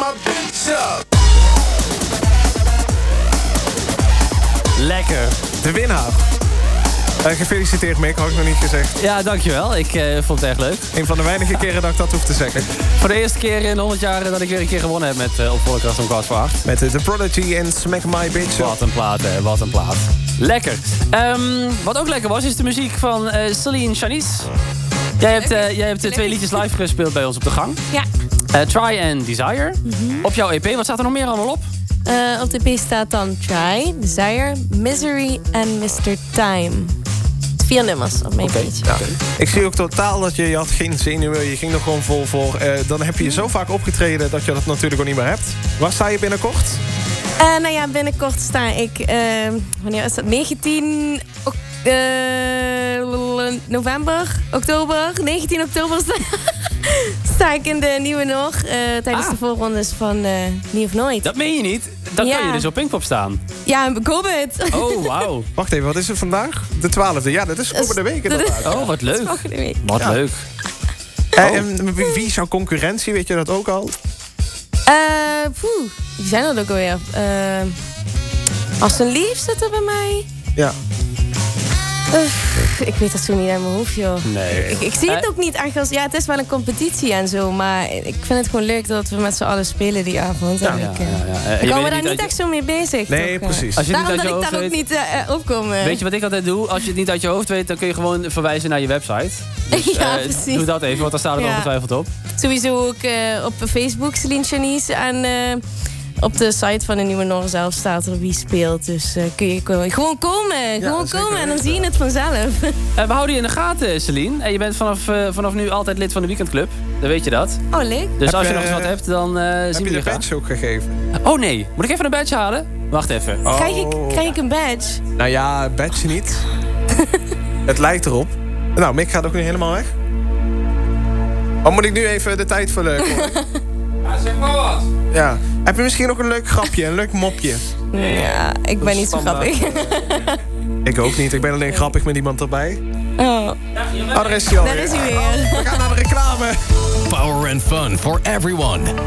bitch up. Lekker. De winnaar. Gefeliciteerd, Mick, had ik nog niet gezegd. Ja, dankjewel. Ik vond het erg leuk. Een van de weinige keren dat ik dat hoef te zeggen. Voor de eerste keer in 100 jaar dat ik weer een keer gewonnen heb met Op Volle Kracht om 7:15. Met The Prodigy en Smack My Bitch Up. Wat een plaat, hè. Wat een plaat. Lekker. Wat ook lekker was, is de muziek van Celine Chanice. Jij hebt 2 liedjes live gespeeld bij ons op de gang. Ja. Try and Desire. Op jouw EP, wat staat er nog meer allemaal op? Op de EP staat dan Try, Desire, Misery en Mr. Time. 4 nummers op mijn beetje. Ja. Ik zie ook totaal dat je had geen zenuwen. Je ging er gewoon vol voor. Dan heb je zo vaak opgetreden dat je dat natuurlijk ook niet meer hebt. Waar sta je binnenkort? Nou ja, binnenkort sta ik... wanneer is dat? 19 oktober sta ik in de Nieuwe Noor tijdens de voorrondes van Nieuw of Nooit. Dat meen je niet? Dan kan je dus op Pinkpop staan. Ja, ik hoop het. Oh, wauw. Wacht even, wat is het vandaag? De 12e. Ja, dat is komende week inderdaad. Oh, wat leuk. Wat Ja. leuk. En wie is jouw concurrentie? Weet je dat ook al? Wie zijn dat ook alweer? Als een lief zit er bij mij. Ja. Ik weet dat zo niet uit mijn hoofd, joh. Nee. Ik zie het ook niet echt als... Ja, het is wel een competitie en zo, maar ik vind het gewoon leuk dat we met z'n allen spelen die avond. Ja, Ik hou me daar niet echt zo mee bezig. Nee, toch? precies. Als je Daarom niet uit dat je ik hoofd daar ook weet, niet opkom. Weet je wat ik altijd doe? Als je het niet uit je hoofd weet, dan kun je gewoon verwijzen naar je website. Dus, Ja, precies. Doe dat even, want daar staat het Ja. ongetwijfeld op. Sowieso ook op Facebook, Celine Chanice. En op de site van de Nieuwe Noor zelf staat er wie speelt. Dus kun je gewoon komen. Gewoon komen en dan zie je het vanzelf. We houden je in de gaten, Celine. En je bent vanaf nu altijd lid van de weekendclub. Dan weet je dat. Oh, leuk. Dus als je je- nog eens wat hebt, dan zien Heb we je je de graag. badge ook gegeven? Oh nee, moet ik even een badge halen? Wacht even. Krijg ik een badge? Nou ja, badge niet. Het lijkt erop. Nou, Mick gaat ook nu helemaal weg. Oh, moet ik nu even de tijd vullen? Ja, zeg maar wat. Ja. Heb je misschien nog een leuk grapje, een leuk mopje? Ja, ik ben niet zo standaard. grappig. Ik ook niet. Ik ben alleen grappig met iemand erbij. Oh, Oh, daar is hij alweer. daar is hij weer. We gaan naar de reclame. Power and fun for everyone.